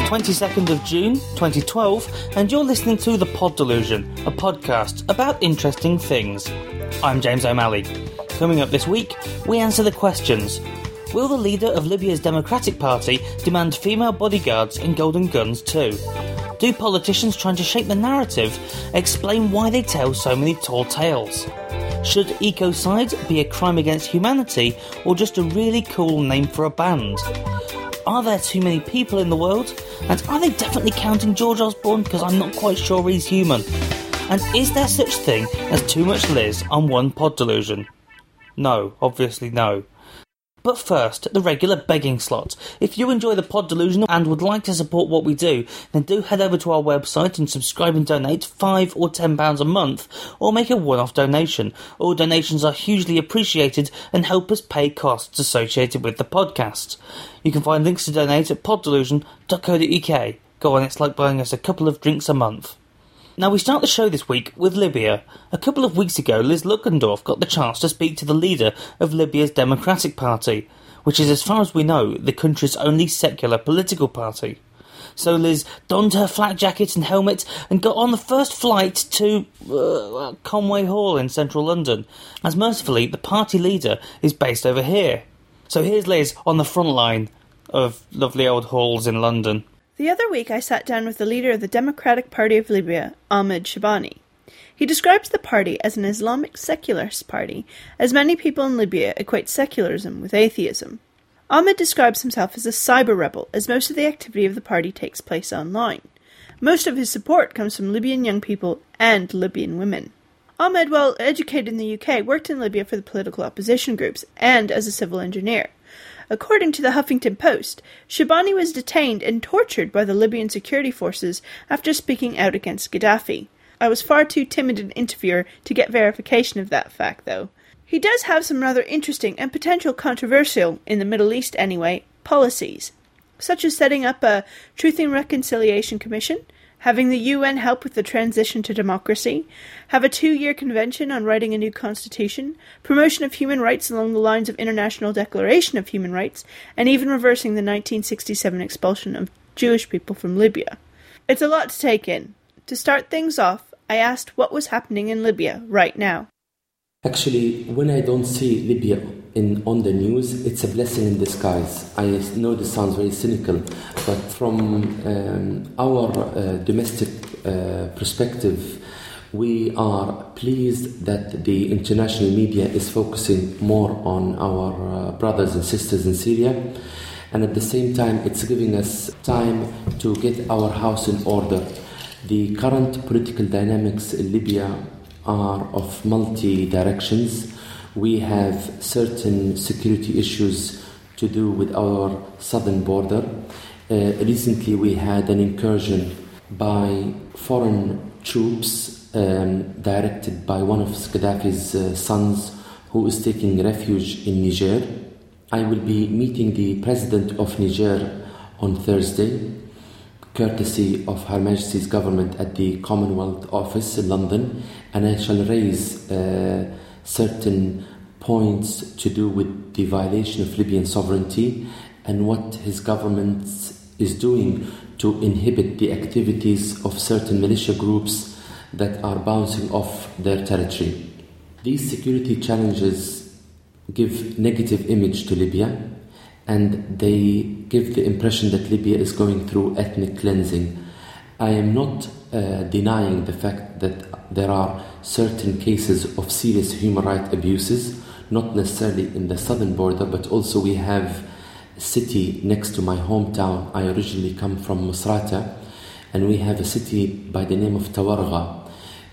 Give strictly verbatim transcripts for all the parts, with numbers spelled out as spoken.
twenty-second of June, twenty twelve, and you're listening to The Pod Delusion, a podcast about interesting things. I'm James O'Malley. Coming up this week, we answer the questions. Will the leader of Libya's Democratic Party demand female bodyguards in Golden Guns too? Do politicians trying to shape the narrative explain why they tell so many tall tales? Should ecocide be a crime against humanity or just a really cool name for a band? Are there too many people in the world? And are they definitely counting George Osborne? Because I'm not quite sure he's human. And is there such thing as too much Liz on one Pod Delusion? No, obviously no. But first, the regular begging slot. If you enjoy the Pod Delusion and would like to support what we do, then do head over to our website and subscribe and donate five or ten pounds a month, or make a one-off donation. All donations are hugely appreciated and help us pay costs associated with the podcast. You can find links to donate at pod delusion dot co dot uk. Go on, it's like buying us a couple of drinks a month. Now, we start the show this week with Libya. A couple of weeks ago, Liz Luckendorf got the chance to speak to the leader of Libya's Democratic Party, which is, as far as we know, the country's only secular political party. So Liz donned her flak jacket and helmet and got on the first flight to uh, Conway Hall in central London, as mercifully the party leader is based over here. So here's Liz on the front line of lovely old halls in London. The other week I sat down with the leader of the Democratic Party of Libya, Ahmed Shabani. He describes the party as an Islamic secularist party, as many people in Libya equate secularism with atheism. Ahmed describes himself as a cyber rebel, as most of the activity of the party takes place online. Most of his support comes from Libyan young people and Libyan women. Ahmed, while educated in the U K, worked in Libya for the political opposition groups and as a civil engineer. According to the Huffington Post, Shabani was detained and tortured by the Libyan security forces after speaking out against Gaddafi. I was far too timid an interviewer to get verification of that fact, though. He does have some rather interesting and potential controversial, in the Middle East anyway, policies, such as setting up a Truth and Reconciliation Commission, having the U N help with the transition to democracy, have a two-year convention on writing a new constitution, promotion of human rights along the lines of International Declaration of Human Rights, and even reversing the nineteen sixty-seven expulsion of Jewish people from Libya. It's a lot to take in. To start things off, I asked what was happening in Libya right now. Actually, when I don't see Libya in on the news, it's a blessing in disguise. I know this sounds very cynical, but from um, our uh, domestic uh, perspective, we are pleased that the international media is focusing more on our uh, brothers and sisters in Syria, and at the same time, it's giving us time to get our house in order. The current political dynamics in Libya are of multi-directions. We have certain security issues to do with our southern border. Uh, recently we had an incursion by foreign troops um, directed by one of Gaddafi's uh, sons who is taking refuge in Niger. I will be meeting the President of Niger on Thursday, courtesy of Her Majesty's government at the Commonwealth Office in London, and I shall raise uh, certain points to do with the violation of Libyan sovereignty and what his government is doing to inhibit the activities of certain militia groups that are bouncing off their territory. These security challenges give negative image to Libya, and they give the impression that Libya is going through ethnic cleansing. I am not uh, denying the fact that there are certain cases of serious human rights abuses, not necessarily in the southern border, but also we have a city next to my hometown. I originally come from Misrata, and we have a city by the name of Tawargha.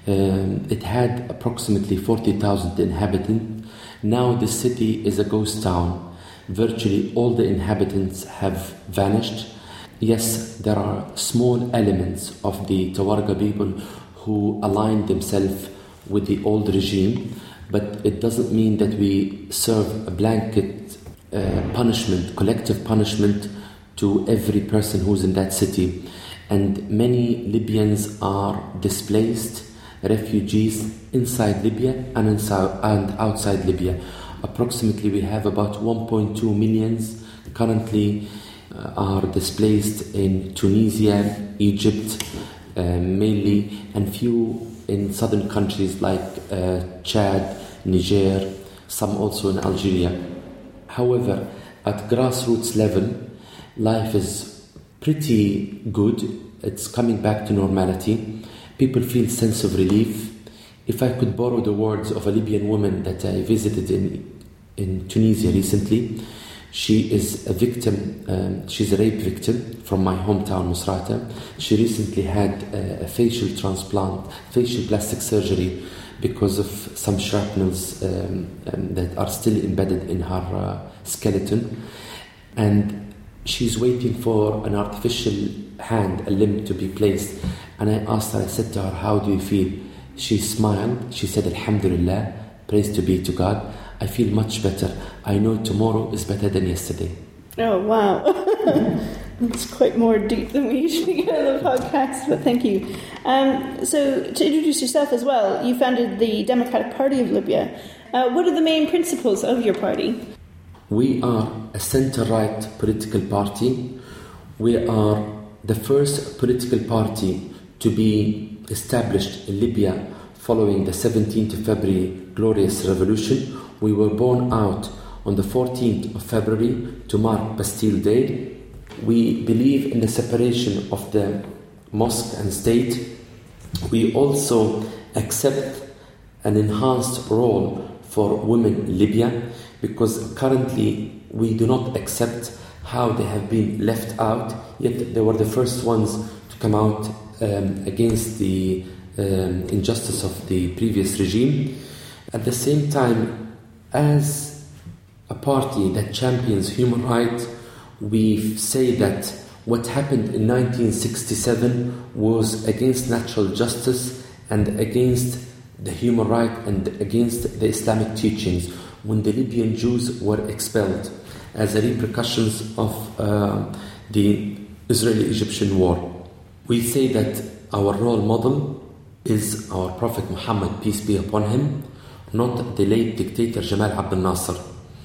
Um, it had approximately forty thousand inhabitants. Now the city is a ghost town. Virtually all the inhabitants have vanished. Yes, there are small elements of the Tawargha people who aligned themselves with the old regime, but it doesn't mean that we serve a blanket uh, punishment, collective punishment to every person who's in that city. And many Libyans are displaced, refugees inside Libya and inside and outside Libya. Approximately we have about one point two million currently uh, are displaced in Tunisia, Egypt, uh, mainly, and few in southern countries like uh, Chad, Niger, some also in Algeria. However, at grassroots level, life is pretty good. It's coming back to normality. People feel sense of relief. If I could borrow the words of a Libyan woman that I visited in, in Tunisia recently, she is a victim, um, she's a rape victim from my hometown, Misrata. She recently had a, a facial transplant, facial plastic surgery, because of some shrapnels um, um, that are still embedded in her uh, skeleton. And she's waiting for an artificial hand, a limb to be placed. And I asked her, I said to her, how do you feel? She smiled. She said, Alhamdulillah, praise to be to God. I feel much better. I know tomorrow is better than yesterday. Oh, wow. It's quite more deep than we usually get on the podcast, but thank you. Um, so, to introduce yourself as well, you founded the Democratic Party of Libya. Uh, what are the main principles of your party? We are a centre-right political party. We are the first political party to be established in Libya following the seventeenth of February glorious revolution. We were born out on the fourteenth of February to mark Bastille Day. We believe in the separation of the mosque and state. We also accept an enhanced role for women in Libya, because currently we do not accept how they have been left out, yet they were the first ones to come out um, against the um, injustice of the previous regime. At the same time, as a party that champions human rights, we say that what happened in nineteen sixty-seven was against natural justice and against the human right and against the Islamic teachings, when the Libyan Jews were expelled as a repercussions of uh, the Israeli-Egyptian war. We say that our role model is our Prophet Muhammad, peace be upon him, not the late dictator Jamal Abdel Nasser.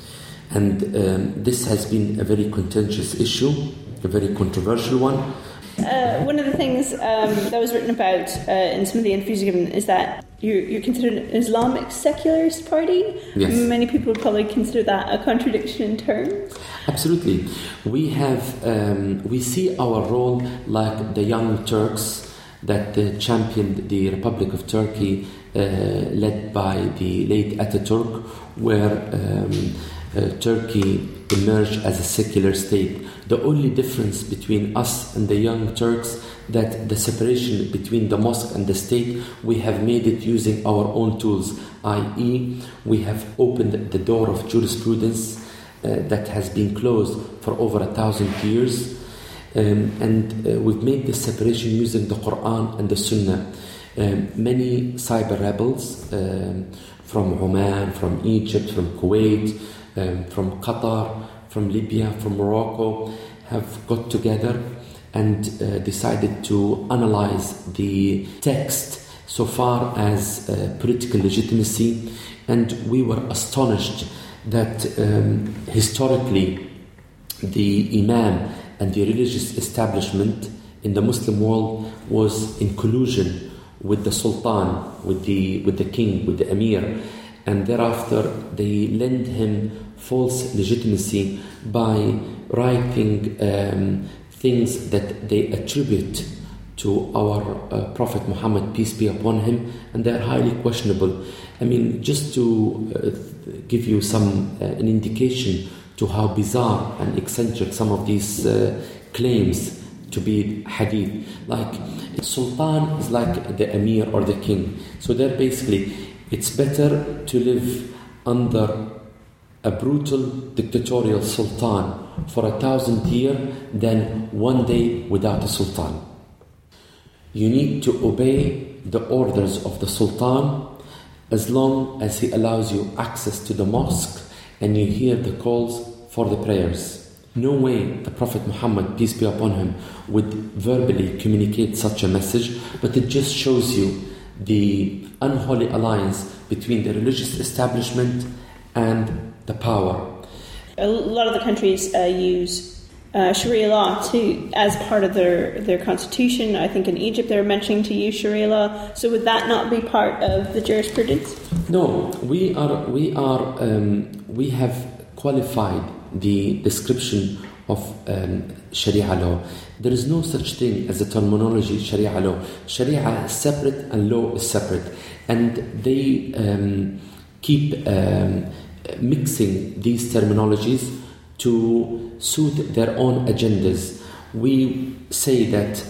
And um, this has been a very contentious issue, a very controversial one. Uh, one of the things um, that was written about uh, in some of the interviews you've given is that you're, you're considered an Islamic secularist party. Yes. Many people would probably consider that a contradiction in terms. Absolutely. We have, um, we see our role like the Young Turks that uh, championed the Republic of Turkey, uh, led by the late Ataturk, where um, uh, Turkey emerged as a secular state. The only difference between us and the Young Turks, that the separation between the mosque and the state, we have made it using our own tools, that is we have opened the door of jurisprudence uh, that has been closed for over a thousand years. Um, and uh, we've made this separation using the Quran and the Sunnah. Um, many cyber rebels um, from Oman, from Egypt, from Kuwait, um, from Qatar, from Libya, from Morocco, have got together and uh, decided to analyze the text so far as uh, political legitimacy. And we were astonished that um, historically the Imam and the religious establishment in the Muslim world was in collusion with the Sultan, with the with the king, with the Emir, and thereafter they lend him false legitimacy by writing um, things that they attribute to our uh, Prophet Muhammad, peace be upon him, and they are highly questionable. I mean, just to uh, give you some uh, an indication to how bizarre and eccentric some of these uh, claims to be hadith. Like, Sultan is like the Emir or the king. So they're basically, it's better to live under a brutal dictatorial sultan for a thousand years than one day without a sultan. You need to obey the orders of the sultan as long as he allows you access to the mosque and you hear the calls for the prayers. No way the Prophet Muhammad, peace be upon him, would verbally communicate such a message, but it just shows you the unholy alliance between the religious establishment and the power. A lot of the countries uh, use uh, Sharia law to as part of their, their constitution. I think in Egypt they're mentioning to use Sharia law. So would that not be part of the jurisprudence? No, we are we are um, we have qualified the description of um, Sharia law. There is no such thing as a terminology Sharia law. Sharia is separate and law is separate, and they um, keep um, mixing these terminologies to suit their own agendas. We say that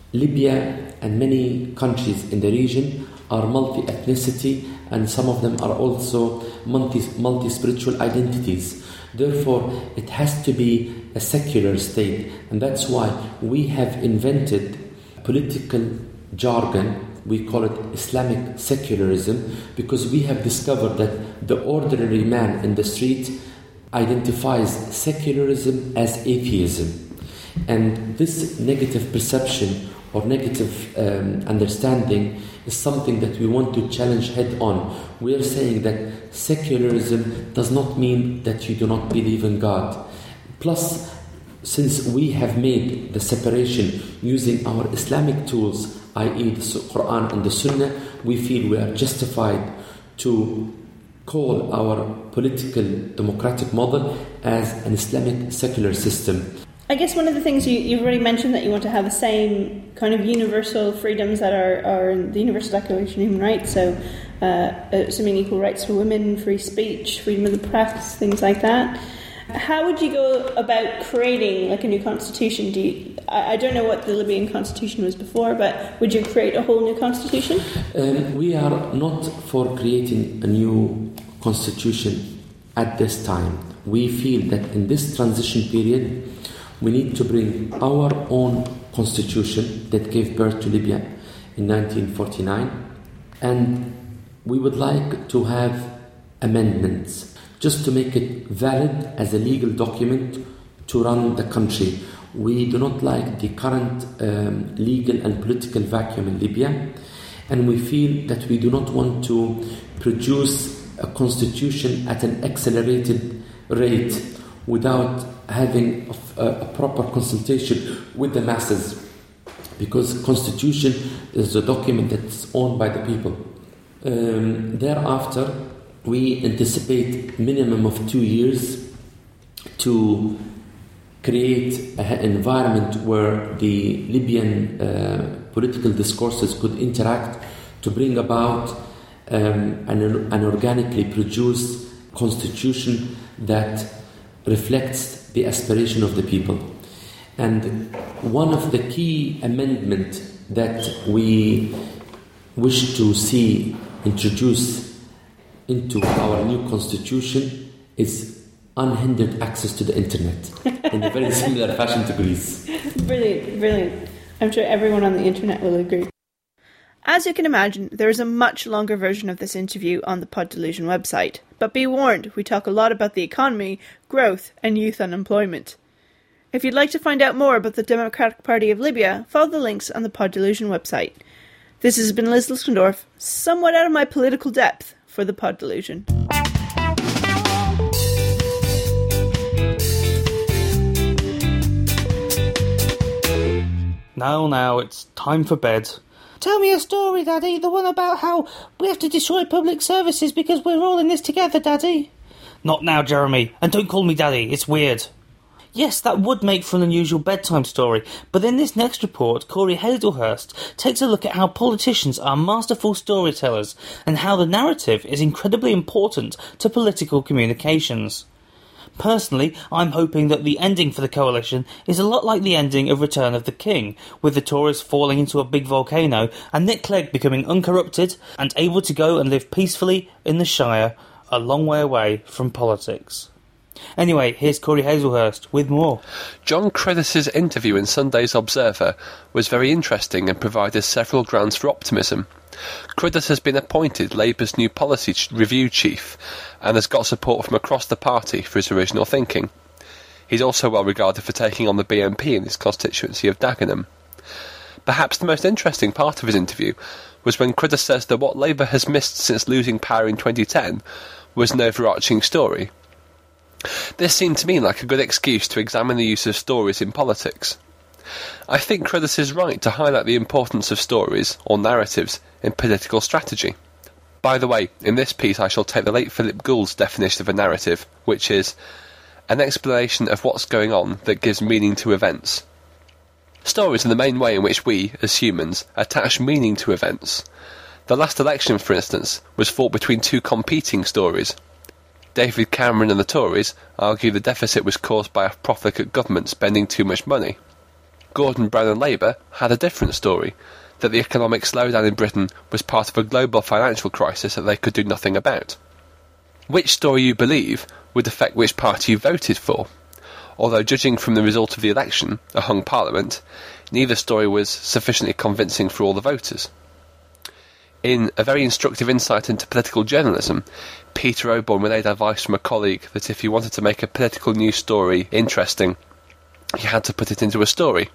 Libya and many countries in the region are multi-ethnicity, and some of them are also multi, multi-spiritual identities. Therefore, it has to be a secular state, and that's why we have invented political jargon. We call it Islamic secularism, because we have discovered that the ordinary man in the street identifies secularism as atheism. And this negative perception or negative um, understanding is something that we want to challenge head on. We are saying that secularism does not mean that you do not believe in God. Plus, since we have made the separation using our Islamic tools, that is the Quran and the Sunnah, we feel we are justified to call our political democratic model as an Islamic secular system. I guess one of the things you, you've already mentioned that you want to have the same kind of universal freedoms that are, are in the Universal Declaration of Human Rights, so uh, assuming equal rights for women, free speech, freedom of the press, things like that. How would you go about creating like a new constitution? Do you, I, I don't know what the Libyan constitution was before, but would you create a whole new constitution? Um, we are not for creating a new constitution at this time. We feel that in this transition period, we need to bring our own constitution that gave birth to Libya in nineteen forty-nine, and we would like to have amendments just to make it valid as a legal document to run the country. We do not like the current um, legal and political vacuum in Libya, and we feel that we do not want to produce a constitution at an accelerated rate without having a, a proper consultation with the masses, because constitution is a document that's owned by the people. Um, thereafter, we anticipate minimum of two years to create an environment where the Libyan uh, political discourses could interact to bring about um, an, an organically produced constitution that reflects the aspiration of the people. And one of the key amendments that we wish to see introduced into our new constitution is unhindered access to the internet in a very similar fashion to Greece. Brilliant, brilliant. I'm sure everyone on the internet will agree. As you can imagine, there is a much longer version of this interview on the Pod Delusion website. But be warned, we talk a lot about the economy, growth, and youth unemployment. If you'd like to find out more about the Democratic Party of Libya, follow the links on the Pod Delusion website. This has been Liz Liskendorf, somewhat out of my political depth, for the Pod Delusion. Now, now, it's time for bed. Tell me a story, Daddy, the one about how we have to destroy public services because we're all in this together, Daddy. Not now, Jeremy, and don't call me Daddy, it's weird. Yes, that would make for an unusual bedtime story, but in this next report, Corey Hazelhurst takes a look at how politicians are masterful storytellers and how the narrative is incredibly important to political communications. Personally, I'm hoping that the ending for the coalition is a lot like the ending of Return of the King, with the Tories falling into a big volcano and Nick Clegg becoming uncorrupted and able to go and live peacefully in the Shire, a long way away from politics. Anyway, here's Corey Hazelhurst with more. John Cruddas' interview in Sunday's Observer was very interesting and provided several grounds for optimism. Cruddas has been appointed Labour's new policy review chief and has got support from across the party for his original thinking. He's also well regarded for taking on the B N P in his constituency of Dagenham. Perhaps the most interesting part of his interview was when Cruddas says that what Labour has missed since losing power in twenty ten was an overarching story. This seemed to me like a good excuse to examine the use of stories in politics. I think Cruddas is right to highlight the importance of stories, or narratives, in political strategy. By the way, in this piece I shall take the late Philip Gould's definition of a narrative, which is an explanation of what's going on that gives meaning to events. Stories are the main way in which we, as humans, attach meaning to events. The last election, for instance, was fought between two competing stories. David Cameron and the Tories argue the deficit was caused by a profligate government spending too much money. Gordon Brown and Labour had a different story, that the economic slowdown in Britain was part of a global financial crisis that they could do nothing about. Which story you believe would affect which party you voted for, although judging from the result of the election, a hung parliament, neither story was sufficiently convincing for all the voters. In a very instructive insight into political journalism, Peter Oborne relayed advice from a colleague that if you wanted to make a political news story interesting, you had to put it into a story.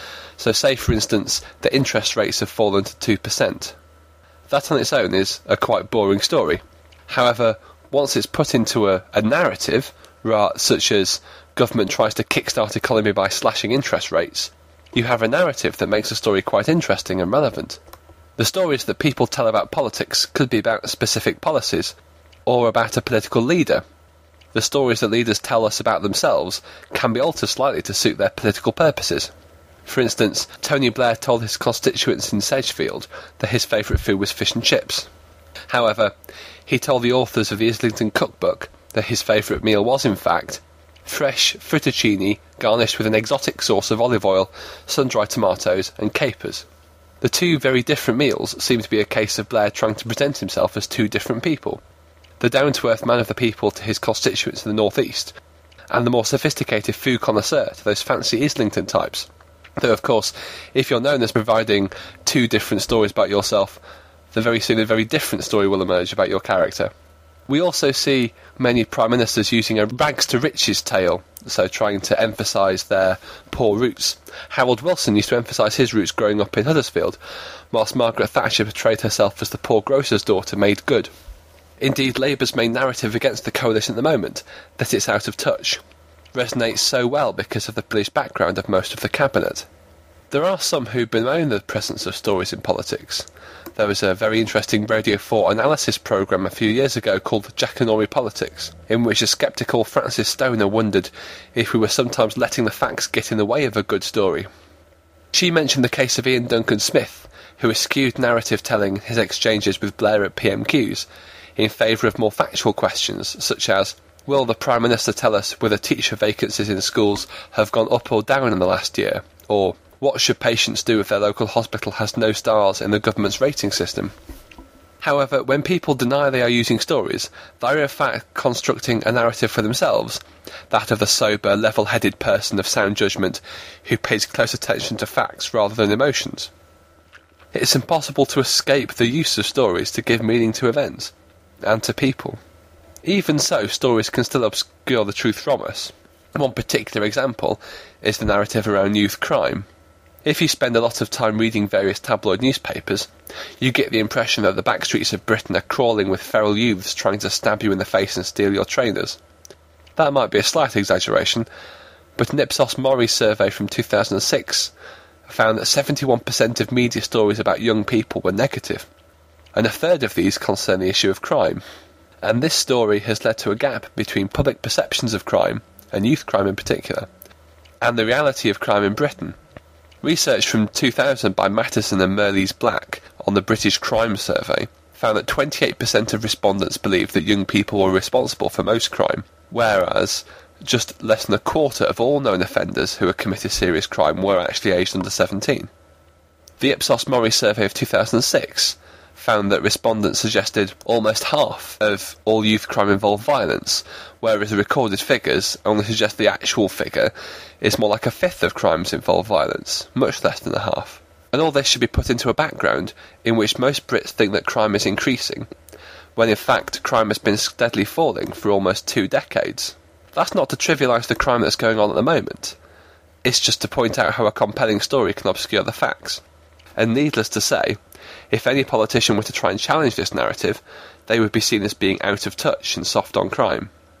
So say, for instance, that interest rates have fallen to two percent. That on its own is a quite boring story. However, once it's put into a, a narrative, such as government tries to kickstart economy by slashing interest rates, you have a narrative that makes a story quite interesting and relevant. The stories that people tell about politics could be about specific policies, or about a political leader. The stories that leaders tell us about themselves can be altered slightly to suit their political purposes. For instance, Tony Blair told his constituents in Sedgefield that his favourite food was fish and chips. However, he told the authors of the Islington Cookbook that his favourite meal was, in fact, fresh fettuccine garnished with an exotic sauce of olive oil, sun-dried tomatoes and capers. The two very different meals seem to be a case of Blair trying to present himself as two different people. The down-to-earth man of the people to his constituents in the North East, and the more sophisticated food connoisseur to those fancy Islington types. Though, of course, if you're known as providing two different stories about yourself, then very soon a very different story will emerge about your character. We also see many prime ministers using a rags-to-riches tale, so trying to emphasise their poor roots. Harold Wilson used to emphasise his roots growing up in Huddersfield, whilst Margaret Thatcher portrayed herself as the poor grocer's daughter made good. Indeed, Labour's main narrative against the coalition at the moment, that it's out of touch, resonates so well because of the British background of most of the cabinet. There are some who bemoan the presence of stories in politics. There was a very interesting Radio four analysis programme a few years ago called Jackanory Politics, in which a sceptical Francis Stoner wondered if we were sometimes letting the facts get in the way of a good story. She mentioned the case of Ian Duncan Smith, who eschewed narrative-telling his exchanges with Blair at P M Qs, in favour of more factual questions, such as, will the Prime Minister tell us whether teacher vacancies in schools have gone up or down in the last year? Or, what should patients do if their local hospital has no stars in the government's rating system? However, when people deny they are using stories, they are in fact constructing a narrative for themselves, that of the sober, level-headed person of sound judgment who pays close attention to facts rather than emotions. It's impossible to escape the use of stories to give meaning to events, and to people. Even so, stories can still obscure the truth from us. One particular example is the narrative around youth crime. If you spend a lot of time reading various tabloid newspapers, you get the impression that the back streets of Britain are crawling with feral youths trying to stab you in the face and steal your trainers. That might be a slight exaggeration, but an Ipsos Mori survey from two thousand six found that seventy-one percent of media stories about young people were negative, and a third of these concern the issue of crime. And this story has led to a gap between public perceptions of crime, and youth crime in particular, and the reality of crime in Britain. Research from two thousand by Mattison and Merleys Black on the British Crime Survey found that twenty-eight percent of respondents believed that young people were responsible for most crime, whereas just less than a quarter of all known offenders who had committed serious crime were actually aged under seventeen. The Ipsos Mori survey of two thousand six found that respondents suggested almost half of all youth crime involved violence, whereas the recorded figures only suggest the actual figure is more like a fifth of crimes involve violence, much less than a half. And all this should be put into a background in which most Brits think that crime is increasing, when in fact crime has been steadily falling for almost two decades. That's not to trivialise the crime that's going on at the moment. It's just to point out how a compelling story can obscure the facts. And needless to say, if any politician were to try and challenge this narrative, they would be seen as being out of touch and soft on crime.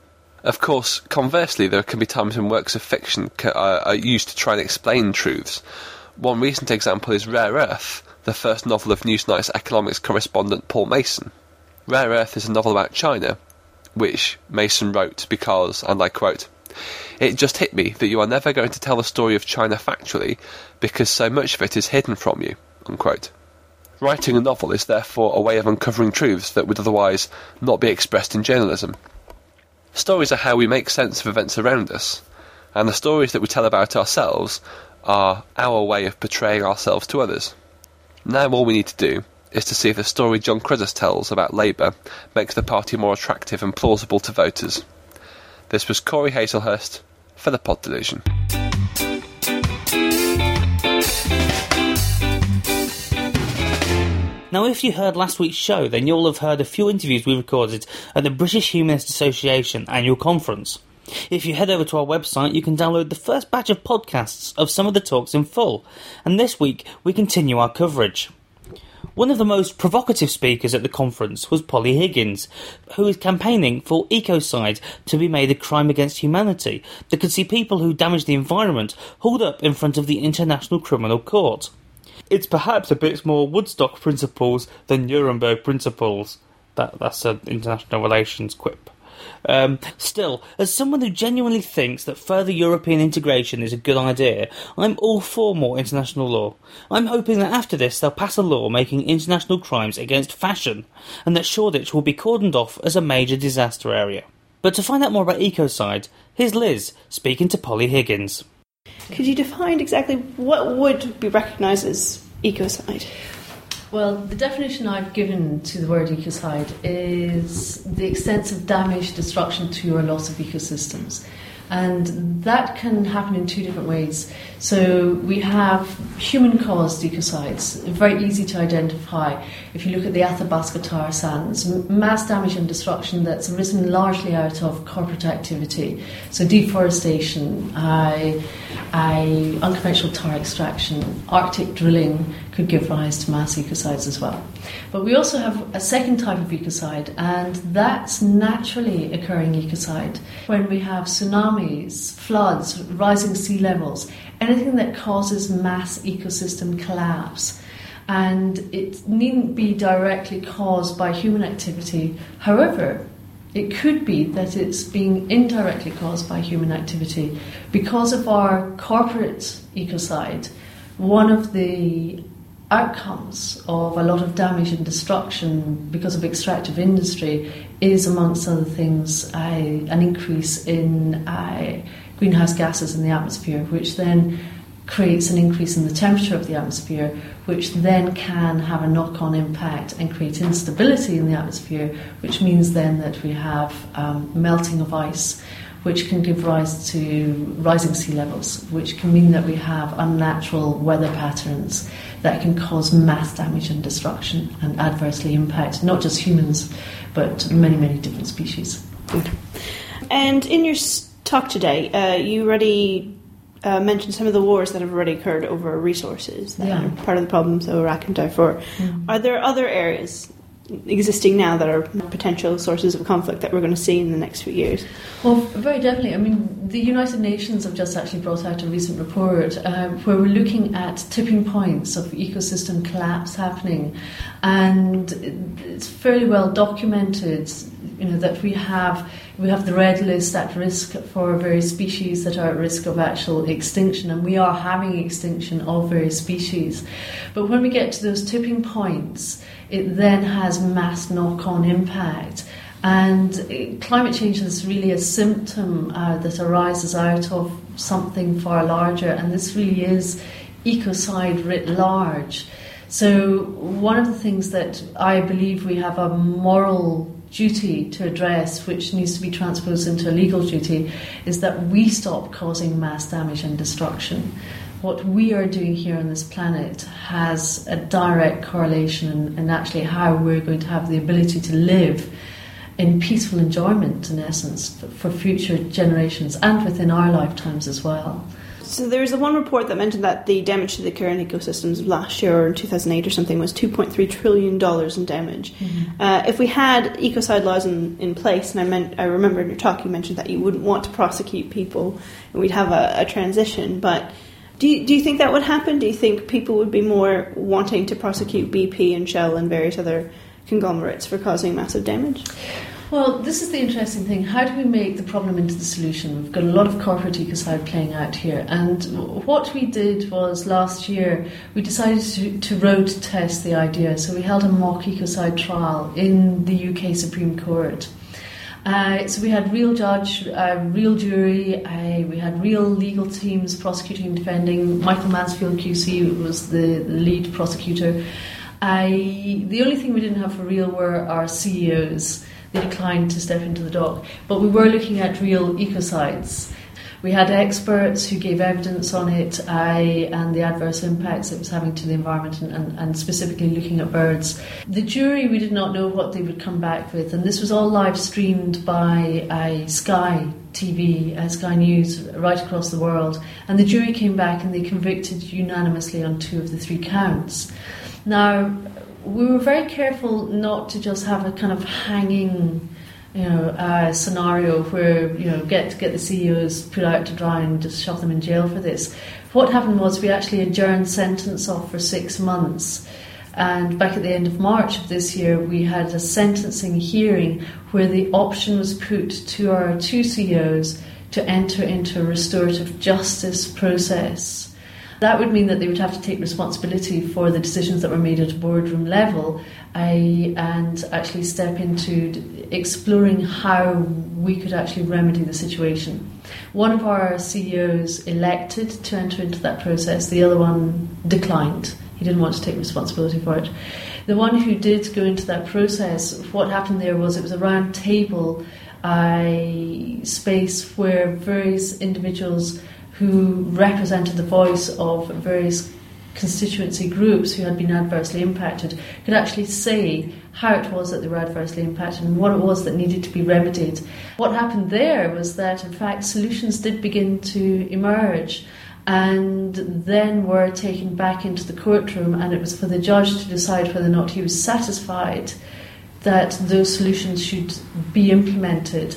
Of course, conversely, there can be times when works of fiction are used to try and explain truths. One recent example is Rare Earth, the first novel of Newsnight's economics correspondent Paul Mason. Rare Earth is a novel about China, which Mason wrote because, and I quote, "It just hit me that you are never going to tell the story of China factually because so much of it is hidden from you," unquote. Writing a novel is therefore a way of uncovering truths that would otherwise not be expressed in journalism. Stories are how we make sense of events around us, and the stories that we tell about ourselves are our way of portraying ourselves to others. Now all we need to do is to see if the story John Cruddas tells about Labour makes the party more attractive and plausible to voters. This was Corey Hazelhurst for the Pod Delusion. Now, if you heard last week's show, then you'll have heard a few interviews we recorded at the British Humanist Association annual conference. If you head over to our website, you can download the first batch of podcasts of some of the talks in full, and this week we continue our coverage. One of the most provocative speakers at the conference was Polly Higgins, who is campaigning for ecocide to be made a crime against humanity that could see people who damage the environment hauled up in front of the International Criminal Court. It's perhaps a bit more Woodstock principles than Nuremberg principles. That, that's an international relations quip. Um, still, as someone who genuinely thinks that further European integration is a good idea, I'm all for more international law. I'm hoping that after this they'll pass a law making international crimes against fashion, and that Shoreditch will be cordoned off as a major disaster area. But to find out more about ecocide, here's Liz speaking to Polly Higgins. Could you define exactly what would be recognised as ecocide? Well, the definition I've given to the word ecocide is the extensive damage, destruction to or loss of ecosystems. And that can happen in two different ways. So we have human-caused ecocides, very easy to identify. If you look at the Athabasca tar sands, mass damage and destruction that's arisen largely out of corporate activity. So deforestation, uh, uh, unconventional tar extraction, Arctic drilling could give rise to mass ecocides as well. But we also have a second type of ecocide, and that's naturally occurring ecocide. When we have tsunamis, floods, rising sea levels, anything that causes mass ecosystem collapse. And it needn't be directly caused by human activity. However, it could be that it's being indirectly caused by human activity. Because of our corporate ecocide, one of the outcomes of a lot of damage and destruction because of extractive industry is, amongst other things, uh, an increase in uh, greenhouse gases in the atmosphere, which then creates an increase in the temperature of the atmosphere, which then can have a knock-on impact and create instability in the atmosphere, which means then that we have um, melting of ice, which can give rise to rising sea levels, which can mean that we have unnatural weather patterns that can cause mass damage and destruction and adversely impact not just humans, but many, many different species. And in your talk today, uh, you already uh, mentioned some of the wars that have already occurred over resources that yeah. are part of the problems of Iraq and Darfur. Mm. Are there other areas existing now that are potential sources of conflict that we're going to see in the next few years? Well, very definitely. I mean, the United Nations have just actually brought out a recent report uh, where we're looking at tipping points of ecosystem collapse happening, and it's fairly well documented, you know, that we have we have the red list at risk for various species that are at risk of actual extinction, and we are having extinction of various species. But when we get to those tipping points, it then has mass knock-on impact. And it, climate change is really a symptom uh, that arises out of something far larger, and this really is ecocide writ large. So one of the things that I believe we have a moral duty to address, which needs to be transposed into a legal duty, is that we stop causing mass damage and destruction. What we are doing here on this planet has a direct correlation in, in actually how we're going to have the ability to live in peaceful enjoyment, in essence, for, for future generations and within our lifetimes as well. So there was the one report that mentioned that the damage to the current ecosystems last year, or in two thousand eight or something, was two point three trillion dollars in damage. Mm-hmm. Uh, if we had ecocide laws in, in place, and I meant I remember in your talk you mentioned that you wouldn't want to prosecute people, and we'd have a, a transition, but do you, do you think that would happen? Do you think people would be more wanting to prosecute B P and Shell and various other conglomerates for causing massive damage? Well, this is the interesting thing. How do we make the problem into the solution? We've got a lot of corporate ecocide playing out here. And what we did was last year, we decided to, to road test the idea. So we held a mock ecocide trial in the U K Supreme Court. Uh, so we had real judge, uh, real jury, uh, we had real legal teams prosecuting and defending. Michael Mansfield Q C was the lead prosecutor. Uh, the only thing we didn't have for real were our C E Os. They declined to step into the dock. But we were looking at real ecocides. We had experts who gave evidence on it uh, and the adverse impacts it was having to the environment, and, and, and specifically looking at birds. The jury, we did not know what they would come back with, and this was all live streamed by uh, Sky T V, uh, Sky News, right across the world. And the jury came back and they convicted unanimously on two of the three counts. Now, we were very careful not to just have a kind of hanging, you know, uh, scenario where, you know, get get the C E Os put out to dry and just shove them in jail for this. What happened was we actually adjourned sentence off for six months. And back at the end of March of this year, we had a sentencing hearing where the option was put to our two C E Os to enter into a restorative justice process. That would mean that they would have to take responsibility for the decisions that were made at a boardroom level uh, and actually step into exploring how we could actually remedy the situation. One of our C E Os elected to enter into that process, the other one declined. He didn't want to take responsibility for it. The one who did go into that process, what happened there was it was a round table uh, space where various individuals who represented the voice of various constituency groups who had been adversely impacted could actually say how it was that they were adversely impacted and what it was that needed to be remedied. What happened there was that, in fact, solutions did begin to emerge and then were taken back into the courtroom, and it was for the judge to decide whether or not he was satisfied that those solutions should be implemented.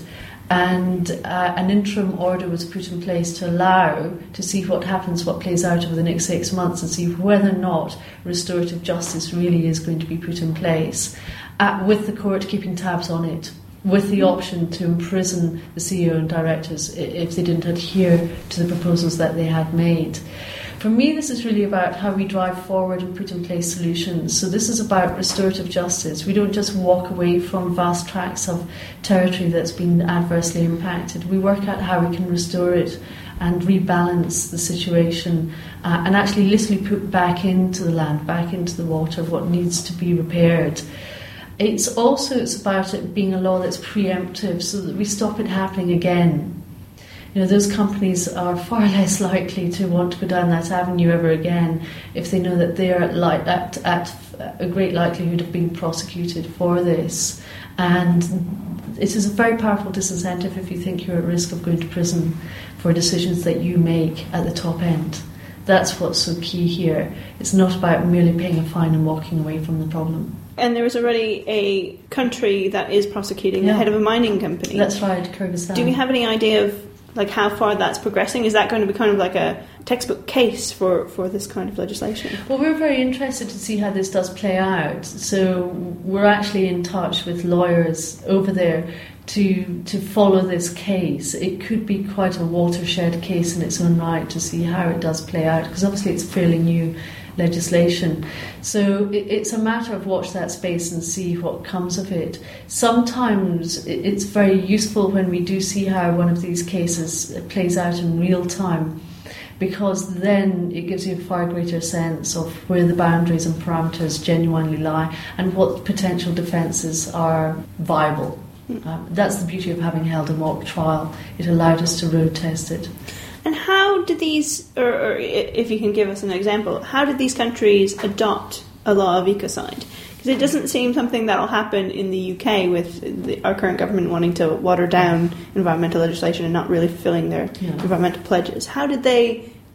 And uh, an interim order was put in place to allow to see what happens, what plays out over the next six months and see whether or not restorative justice really is going to be put in place, uh, with the court keeping tabs on it, with the option to imprison the C E O and directors if they didn't adhere to the proposals that they had made. For me, this is really about how we drive forward and put in place solutions. So this is about restorative justice. We don't just walk away from vast tracts of territory that's been adversely impacted. We work out how we can restore it and rebalance the situation uh, and actually literally put back into the land, back into the water, what needs to be repaired. It's also it's about it being a law that's preemptive so that we stop it happening again. You know, those companies are far less likely to want to go down that avenue ever again if they know that they are at, at, at a great likelihood of being prosecuted for this. And it is a very powerful disincentive if you think you're at risk of going to prison for decisions that you make at the top end. That's what's so key here. It's not about merely paying a fine and walking away from the problem. And there was already a country that is prosecuting yeah. the head of a mining company. That's right, Kyrgyzstan. Do we have any idea of like how far that's progressing? Is that going to be kind of like a textbook case for, for this kind of legislation? Well, we're very interested to see how this does play out. So we're actually in touch with lawyers over there to to follow this case. It could be quite a watershed case in its own right to see how it does play out, because obviously it's fairly new legislation. So it, it's a matter of watch that space and see what comes of it. Sometimes it's very useful when we do see how one of these cases plays out in real time, because then it gives you a far greater sense of where the boundaries and parameters genuinely lie and what potential defences are viable. Um, that's the beauty of having held a mock trial. It allowed us to road test it. And how did these, or, or if you can give us an example, how did these countries adopt a law of ecocide? Because it doesn't seem something that will happen in the U K with the, our current government wanting to water down environmental legislation and not really fulfilling their yeah. environmental pledges. How did they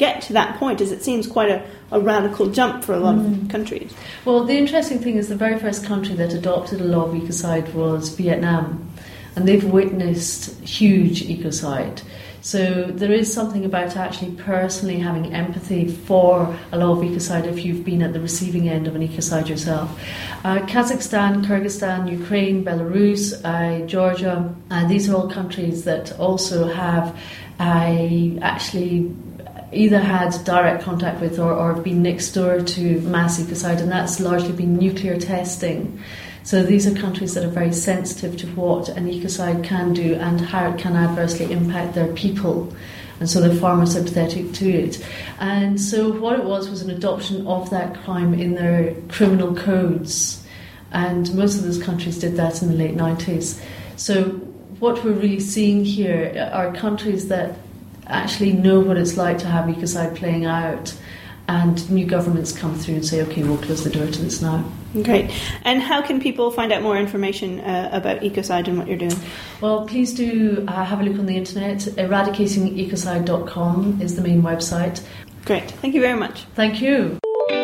get to that point, as it seems quite a, a radical jump for a lot Mm. of countries. Well, the interesting thing is the very first country that adopted a law of ecocide was Vietnam, and they've witnessed huge ecocide. So there is something about actually personally having empathy for a law of ecocide if you've been at the receiving end of an ecocide yourself. Uh, Kazakhstan, Kyrgyzstan, Ukraine, Belarus, uh, Georgia, uh, these are all countries that also have uh, actually either had direct contact with or, or have been next door to mass ecocide, and that's largely been nuclear testing. So these are countries that are very sensitive to what an ecocide can do and how it can adversely impact their people. And so they're far more sympathetic to it. And so what it was was an adoption of that crime in their criminal codes. And most of those countries did that in the late nineties. So what we're really seeing here are countries that actually know what it's like to have ecocide playing out, and new governments come through and say, okay, we'll close the door to this now. Great. And how can people find out more information uh, about ecocide and what you're doing? Well, please do uh, have a look on the internet. eradicating ecocide dot com is the main website. Great. Thank you very much. Thank you.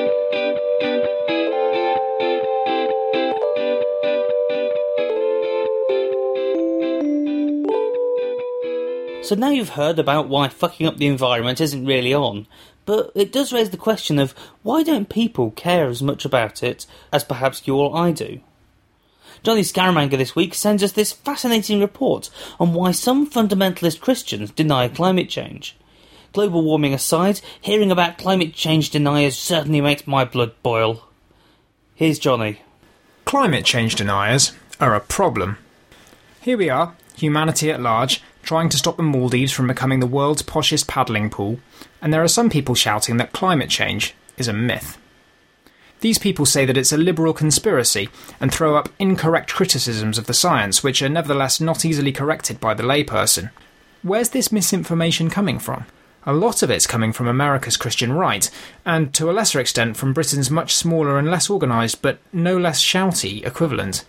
So now you've heard about why fucking up the environment isn't really on, but it does raise the question of why don't people care as much about it as perhaps you or I do? Johnny Scaramanga this week sends us this fascinating report on why some fundamentalist Christians deny climate change. Global warming aside, hearing about climate change deniers certainly makes my blood boil. Here's Johnny. Climate change deniers are a problem. Here we are, humanity at large, trying to stop the Maldives from becoming the world's poshest paddling pool, and there are some people shouting that climate change is a myth. These people say that it's a liberal conspiracy and throw up incorrect criticisms of the science, which are nevertheless not easily corrected by the layperson. Where's this misinformation coming from? A lot of it's coming from America's Christian right, and to a lesser extent from Britain's much smaller and less organised, but no less shouty equivalent.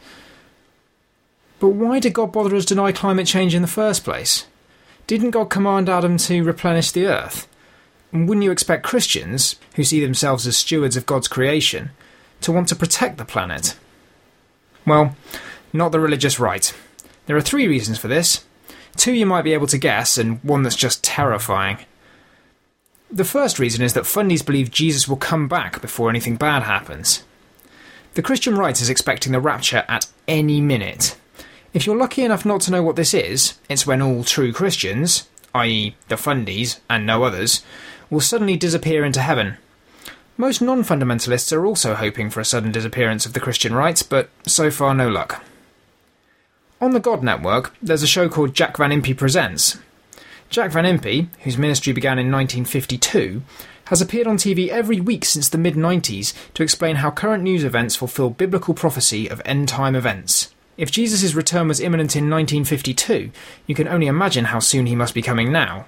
But why did God bother us deny climate change in the first place? Didn't God command Adam to replenish the earth? And wouldn't you expect Christians, who see themselves as stewards of God's creation, to want to protect the planet? Well, not the religious right. There are three reasons for this. Two you might be able to guess, and one that's just terrifying. The first reason is that fundies believe Jesus will come back before anything bad happens. The Christian right is expecting the rapture at any minute. If you're lucky enough not to know what this is, it's when all true Christians, that is the fundies and no others, will suddenly disappear into heaven. Most non-fundamentalists are also hoping for a sudden disappearance of the Christian right, but so far no luck. On the God Network, there's a show called Jack Van Impe Presents. Jack Van Impe, whose ministry began in nineteen fifty-two, has appeared on T V every week since the mid nineties to explain how current news events fulfill biblical prophecy of end-time events. If Jesus' return was imminent in nineteen fifty-two, you can only imagine how soon he must be coming now.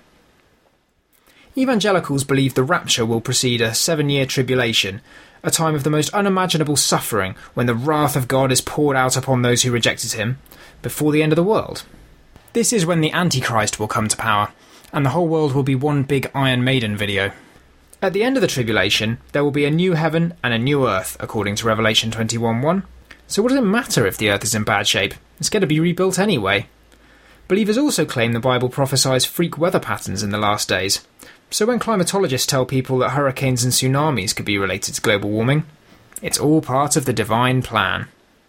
Evangelicals believe the rapture will precede a seven-year tribulation, a time of the most unimaginable suffering when the wrath of God is poured out upon those who rejected him, before the end of the world. This is when the Antichrist will come to power, and the whole world will be one big Iron Maiden video. At the end of the tribulation, there will be a new heaven and a new earth, according to Revelation twenty-one one. So what does it matter if the earth is in bad shape? It's going to be rebuilt anyway. Believers also claim the Bible prophesies freak weather patterns in the last days. So when climatologists tell people that hurricanes and tsunamis could be related to global warming, it's all part of the divine plan.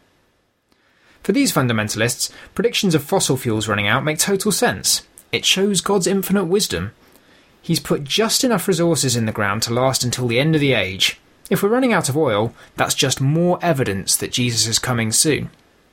For these fundamentalists, predictions of fossil fuels running out make total sense. It shows God's infinite wisdom. He's put just enough resources in the ground to last until the end of the age. If we're running out of oil, that's just more evidence that Jesus is coming soon.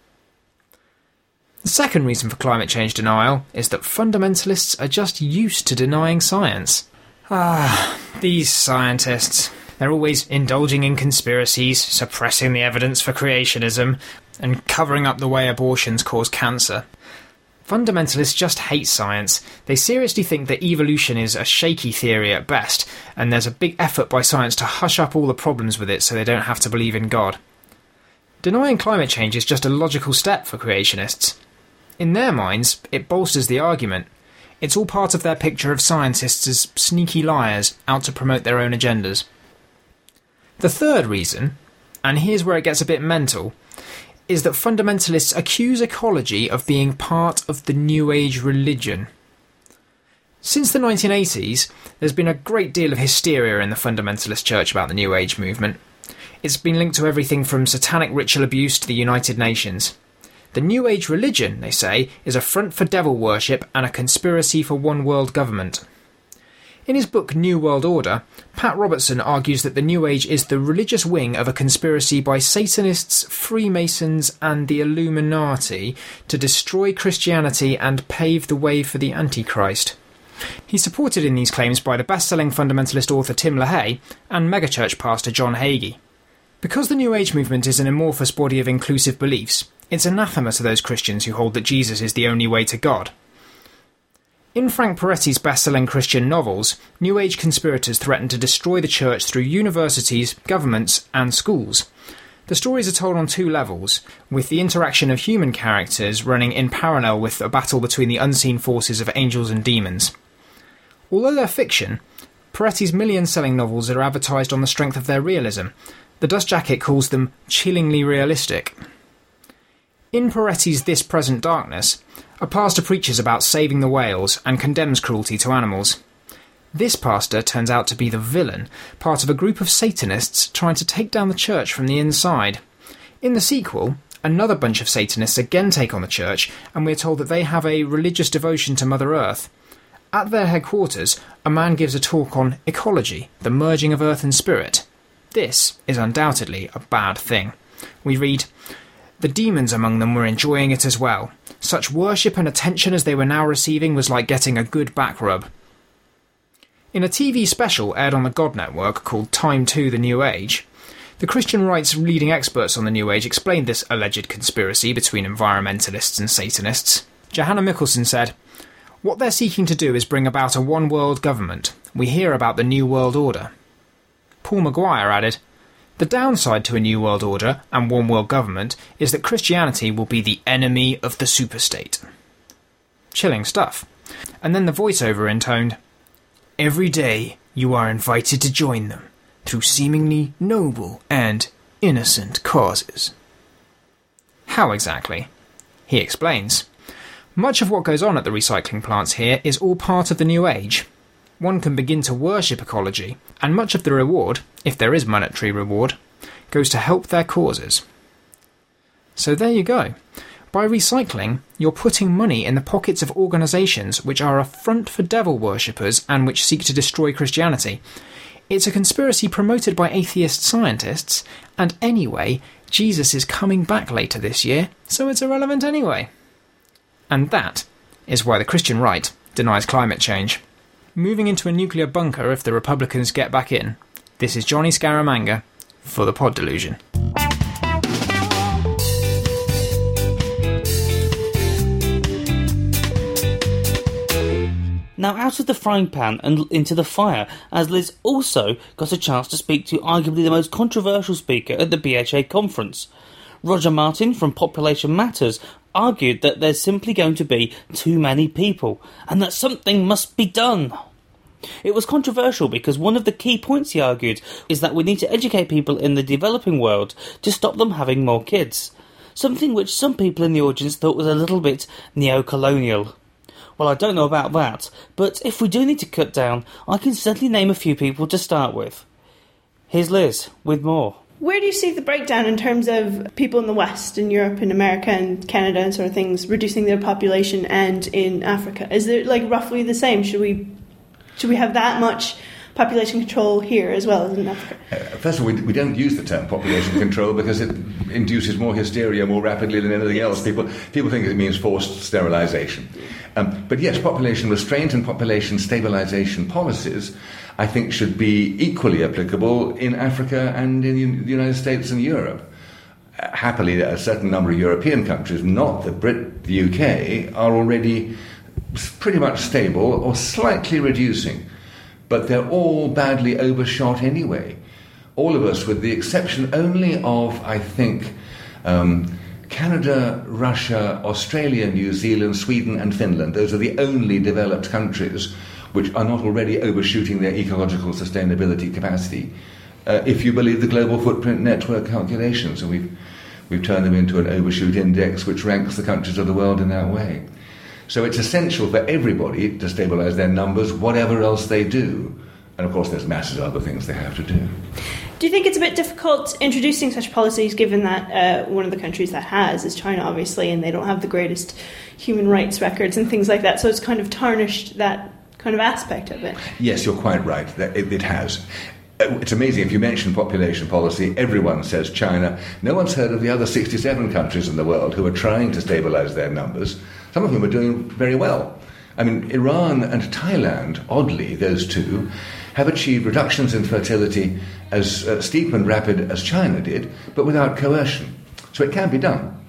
The second reason for climate change denial is that fundamentalists are just used to denying science. Ah, these scientists. They're always indulging in conspiracies, suppressing the evidence for creationism, and covering up the way abortions cause cancer. Fundamentalists just hate science. They seriously think that evolution is a shaky theory at best, and there's a big effort by science to hush up all the problems with it so they don't have to believe in God. Denying climate change is just a logical step for creationists. In their minds, it bolsters the argument. It's all part of their picture of scientists as sneaky liars out to promote their own agendas. The third reason, and here's where it gets a bit mental, is that fundamentalists accuse ecology of being part of the New Age religion. Since the nineteen eighties, there's been a great deal of hysteria in the fundamentalist church about the New Age movement. It's been linked to everything from satanic ritual abuse to the United Nations. The New Age religion, they say, is a front for devil worship and a conspiracy for one world government. In his book New World Order, Pat Robertson argues that the New Age is the religious wing of a conspiracy by Satanists, Freemasons and the Illuminati to destroy Christianity and pave the way for the Antichrist. He's supported in these claims by the best-selling fundamentalist author Tim LaHaye and megachurch pastor John Hagee. Because the New Age movement is an amorphous body of inclusive beliefs, it's anathema to those Christians who hold that Jesus is the only way to God. In Frank Peretti's best-selling Christian novels, New Age conspirators threaten to destroy the church through universities, governments, and schools. The stories are told on two levels, with the interaction of human characters running in parallel with a battle between the unseen forces of angels and demons. Although they're fiction, Peretti's million-selling novels are advertised on the strength of their realism. The Dust Jacket calls them chillingly realistic. In Peretti's This Present Darkness, a pastor preaches about saving the whales and condemns cruelty to animals. This pastor turns out to be the villain, part of a group of Satanists trying to take down the church from the inside. In the sequel, another bunch of Satanists again take on the church, and we're told that they have a religious devotion to Mother Earth. At their headquarters, a man gives a talk on ecology, the merging of earth and spirit. This is undoubtedly a bad thing. We read, "The demons among them were enjoying it as well. Such worship and attention as they were now receiving was like getting a good back rub." In a T V special aired on the God Network called Time two The New Age, the Christian right's leading experts on the New Age explained this alleged conspiracy between environmentalists and Satanists. Johanna Mickelson said, "What they're seeking to do is bring about a one-world government. We hear about the New World Order." Paul Maguire added, "The downside to a New World Order and one world government is that Christianity will be the enemy of the superstate." Chilling stuff. And then the voiceover intoned, "Every day you are invited to join them through seemingly noble and innocent causes." How exactly? He explains. Much of what goes on at the recycling plants here is all part of the New Age. One can begin to worship ecology, and much of the reward, if there is monetary reward, goes to help their causes. So there you go. By recycling, you're putting money in the pockets of organisations which are a front for devil worshippers and which seek to destroy Christianity. It's a conspiracy promoted by atheist scientists, and anyway, Jesus is coming back later this year, so it's irrelevant anyway. And that is why the Christian right denies climate change. Moving into a nuclear bunker if the Republicans get back in. This is Johnny Scaramanga for the Pod Delusion. Now out of the frying pan and into the fire, as Liz also got a chance to speak to arguably the most controversial speaker at the B H A conference. Roger Martin from Population Matters argued that there's simply going to be too many people, and that something must be done. It was controversial because one of the key points he argued is that we need to educate people in the developing world to stop them having more kids, something which some people in the audience thought was a little bit neo-colonial. Well, I don't know about that, but if we do need to cut down, I can certainly name a few people to start with. Here's Liz with more. Where do you see the breakdown in terms of people in the West, in Europe, in America and Canada and sort of things, reducing their population, and in Africa? Is it like roughly the same? Should we should we have that much population control here as well as in Africa? Uh, first of all, we, we don't use the term population control because it induces more hysteria more rapidly than anything else. People people think it means forced sterilisation. Um, but yes, population restraint and population stabilisation policies, I think, should be equally applicable in Africa and in the United States and Europe. Uh, happily, a certain number of European countries, not the Brit, the U K, are already pretty much stable or slightly reducing. But they're all badly overshot anyway. All of us, with the exception only of, I think, um, Canada, Russia, Australia, New Zealand, Sweden and Finland, those are the only developed countries which are not already overshooting their ecological sustainability capacity, uh, if you believe the Global Footprint Network calculations. And we've, we've turned them into an overshoot index which ranks the countries of the world in that way. So it's essential for everybody to stabilise their numbers, whatever else they do. And of course there's masses of other things they have to do. Do you think it's a bit difficult introducing such policies, given that uh, one of the countries that has is China, obviously, and they don't have the greatest human rights records and things like that, so it's kind of tarnished that kind of aspect of it? Yes, you're quite right. It, it has. It's amazing, if you mention population policy, everyone says China. No one's heard of the other sixty-seven countries in the world who are trying to stabilise their numbers, some of whom are doing very well. I mean, Iran and Thailand, oddly, those two, have achieved reductions in fertility as uh, steep and rapid as China did, but without coercion. So it can be done.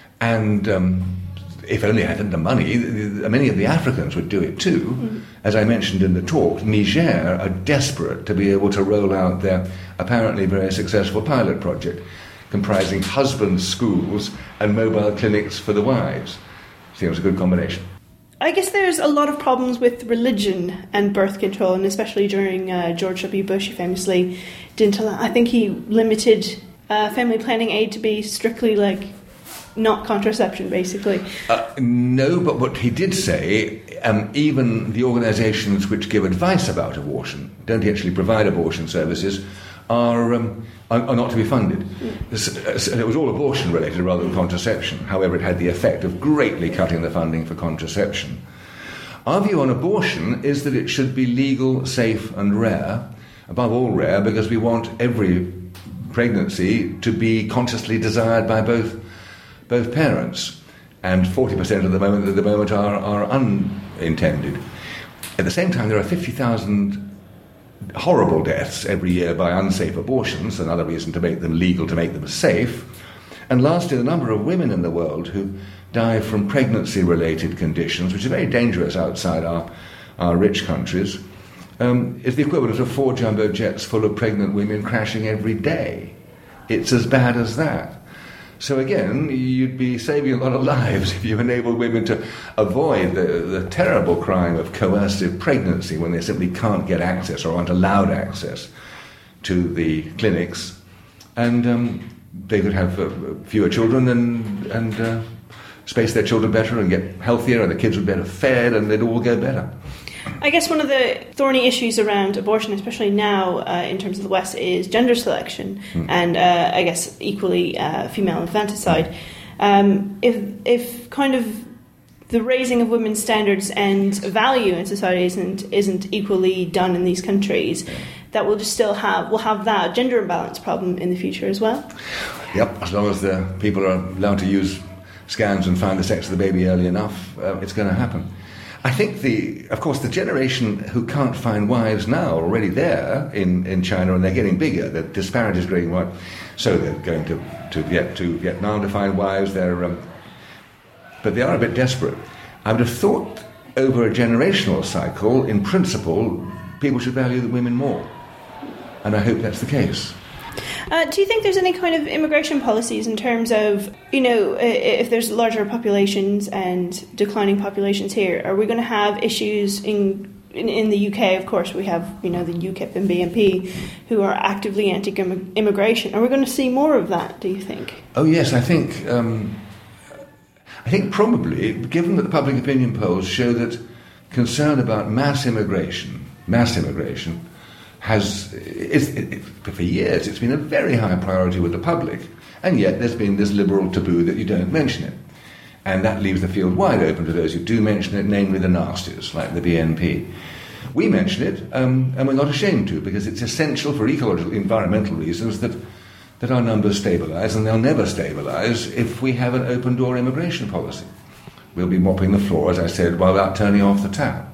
And um, if only I had the money, many of the Africans would do it too. Mm. As I mentioned in the talk, Niger are desperate to be able to roll out their apparently very successful pilot project, comprising husbands' schools and mobile clinics for the wives. Seems a good combination. I guess there's a lot of problems with religion and birth control, and especially during uh, George W. Bush, he famously didn't allow, I think he limited uh, family planning aid to be strictly, like, not contraception, basically. Uh, no, but what he did say, um, even the organisations which give advice about abortion, don't actually provide abortion services, are, um, are, are not to be funded. Mm. It was all abortion-related rather than contraception. However, it had the effect of greatly cutting the funding for contraception. Our view on abortion is that it should be legal, safe and rare, above all rare, because we want every pregnancy to be consciously desired by both both parents, and forty percent of the moment at the moment are, are unintended. At the same time, there are fifty thousand horrible deaths every year by unsafe abortions, another reason to make them legal, to make them safe. And lastly, the number of women in the world who die from pregnancy-related conditions, which are very dangerous outside our, our rich countries, um, is the equivalent of four jumbo jets full of pregnant women crashing every day. It's as bad as that. So again, you'd be saving a lot of lives if you enable women to avoid the, the terrible crime of coercive pregnancy when they simply can't get access or aren't allowed access to the clinics. And um, they could have uh, fewer children and, and uh, space their children better and get healthier, and the kids would be better fed, and they'd all go better. I guess one of the thorny issues around abortion, especially now uh, in terms of the West, is gender selection mm. and uh, I guess equally uh, female infanticide. Um, if if kind of the raising of women's standards and value in society isn't isn't equally done in these countries, that we'll just still have we'll have that gender imbalance problem in the future as well. Yep, as long as the people are allowed to use scans and find the sex of the baby early enough, uh, it's going to happen. I think, the, of course, the generation who can't find wives now are already there in, in China, and they're getting bigger. The disparity is growing wide. So they're going to, to, Viet, to Vietnam to find wives. They're, um, but they are a bit desperate. I would have thought over a generational cycle, in principle, people should value the women more. And I hope that's the case. Uh, do you think there's any kind of immigration policies in terms of, you know, if there's larger populations and declining populations here, are we going to have issues in, in in the U K? Of course, we have, you know, the U KIP and B N P who are actively anti-immigration. Are we going to see more of that, do you think? Oh, yes, I think, um, I think probably, given that the public opinion polls show that concern about mass immigration, mass immigration, has, it's, it, it, for years, it's been a very high priority with the public, and yet there's been this liberal taboo that you don't mention it. And that leaves the field wide open to those who do mention it, namely the nasties, like the B N P. We mention it, um, and we're not ashamed to, because it's essential for ecological, environmental reasons that, that our numbers stabilise, and they'll never stabilise if we have an open-door immigration policy. We'll be mopping the floor, as I said, without turning off the tap.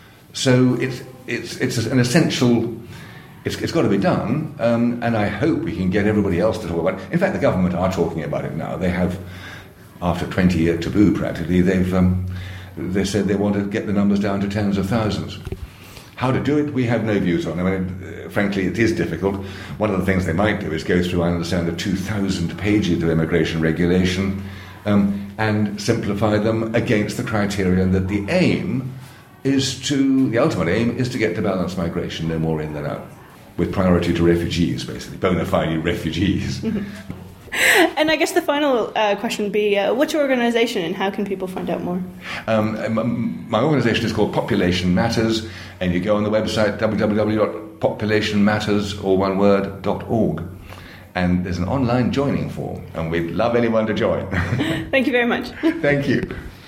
So it's, it's, it's an essential... It's, it's got to be done, um, and I hope we can get everybody else to talk about it. In fact, the government are talking about it now. They have, after twenty-year taboo practically, they've um, they said they want to get the numbers down to tens of thousands. How to do it, we have no views on. I mean, uh, frankly, it is difficult. One of the things they might do is go through, I understand, the two thousand pages of immigration regulation, um, and simplify them against the criterion that the aim is to, the ultimate aim is to get to balanced migration, no more in than out, with priority to refugees, basically, bona fide refugees. Mm-hmm. And I guess the final uh, question would be, uh, what's your organisation and how can people find out more? Um, my organisation is called Population Matters, and you go on the website w w w dot population matters, or one word, dot org. And there's an online joining form, and we'd love anyone to join. Thank you very much. Thank you.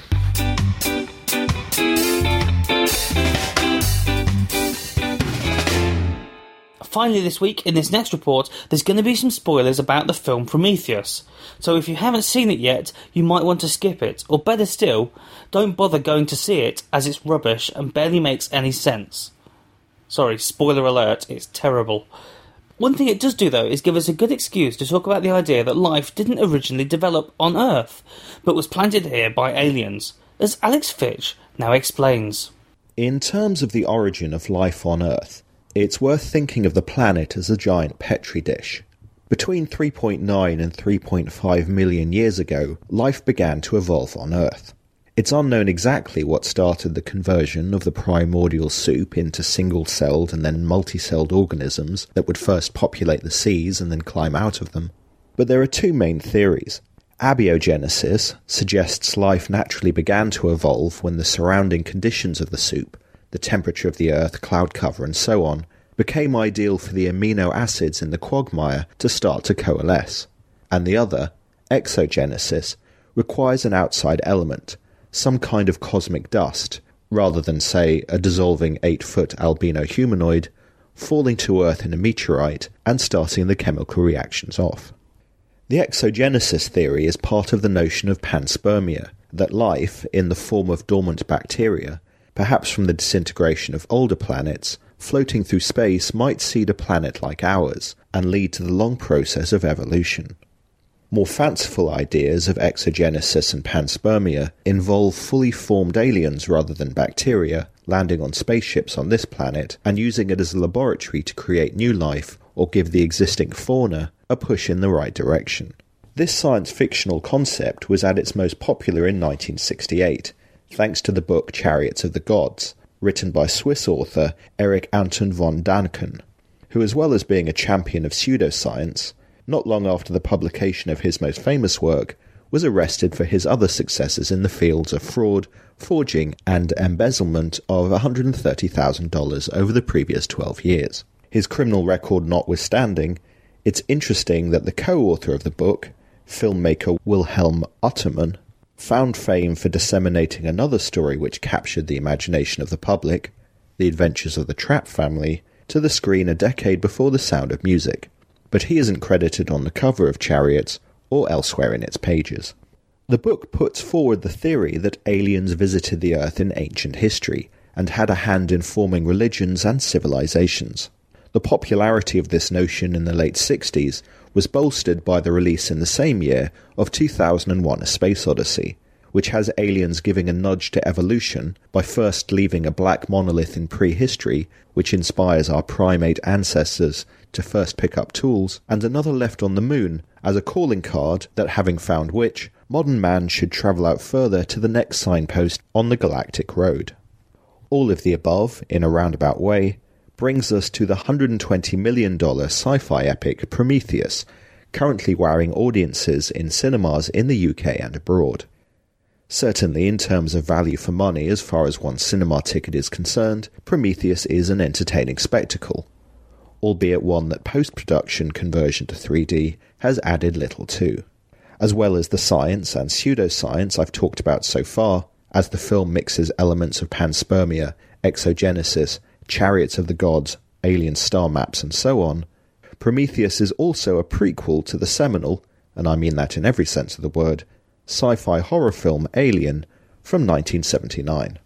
Finally this week, in this next report, there's going to be some spoilers about the film Prometheus. So if you haven't seen it yet, you might want to skip it, or better still, don't bother going to see it, as it's rubbish and barely makes any sense. Sorry, spoiler alert, it's terrible. One thing it does do, though, is give us a good excuse to talk about the idea that life didn't originally develop on Earth, but was planted here by aliens, as Alex Fitch now explains. In terms of the origin of life on Earth, it's worth thinking of the planet as a giant petri dish. Between three point nine and three point five million years ago, life began to evolve on Earth. It's unknown exactly what started the conversion of the primordial soup into single-celled and then multi-celled organisms that would first populate the seas and then climb out of them. But there are two main theories. Abiogenesis suggests life naturally began to evolve when the surrounding conditions of the soup, the temperature of the earth, cloud cover and so on, became ideal for the amino acids in the quagmire to start to coalesce. And the other, exogenesis, requires an outside element, some kind of cosmic dust, rather than, say, a dissolving eight-foot albino humanoid, falling to Earth in a meteorite and starting the chemical reactions off. The exogenesis theory is part of the notion of panspermia, that life, in the form of dormant bacteria, perhaps from the disintegration of older planets, floating through space might seed a planet like ours and lead to the long process of evolution. More fanciful ideas of exogenesis and panspermia involve fully formed aliens rather than bacteria landing on spaceships on this planet and using it as a laboratory to create new life or give the existing fauna a push in the right direction. This science-fictional concept was at its most popular in nineteen sixty-eight, thanks to the book Chariots of the Gods, written by Swiss author Erich Anton von Däniken, who, as well as being a champion of pseudoscience, not long after the publication of his most famous work, was arrested for his other successes in the fields of fraud, forging, and embezzlement of one hundred thirty thousand dollars over the previous twelve years. His criminal record notwithstanding, it's interesting that the co-author of the book, filmmaker Wilhelm Utterman, found fame for disseminating another story which captured the imagination of the public, The Adventures of the Trapp Family, to the screen a decade before The Sound of Music. But he isn't credited on the cover of Chariots or elsewhere in its pages. The book puts forward the theory that aliens visited the Earth in ancient history and had a hand in forming religions and civilizations. The popularity of this notion in the late sixties was bolstered by the release in the same year of two thousand one A Space Odyssey, which has aliens giving a nudge to evolution by first leaving a black monolith in prehistory, which inspires our primate ancestors to first pick up tools, and another left on the moon as a calling card that, having found which, modern man should travel out further to the next signpost on the galactic road. All of the above, in a roundabout way, brings us to the one hundred twenty million dollars sci-fi epic Prometheus, currently wowing audiences in cinemas in the U K and abroad. Certainly, in terms of value for money as far as one's cinema ticket is concerned, Prometheus is an entertaining spectacle, albeit one that post-production conversion to three D has added little to. As well as the science and pseudoscience I've talked about so far, as the film mixes elements of panspermia, exogenesis, Chariots of the Gods, alien star maps and so on, Prometheus is also a prequel to the seminal, and I mean that in every sense of the word, sci-fi horror film Alien from nineteen seventy-nine.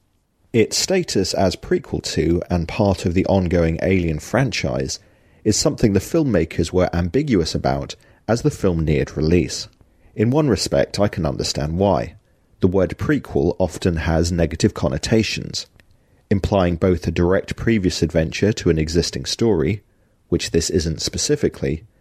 Its status as prequel to and part of the ongoing Alien franchise is something the filmmakers were ambiguous about as the film neared release. In one respect, I can understand why. The word prequel often has negative connotations, implying both a direct previous adventure to an existing story, which this isn't specifically,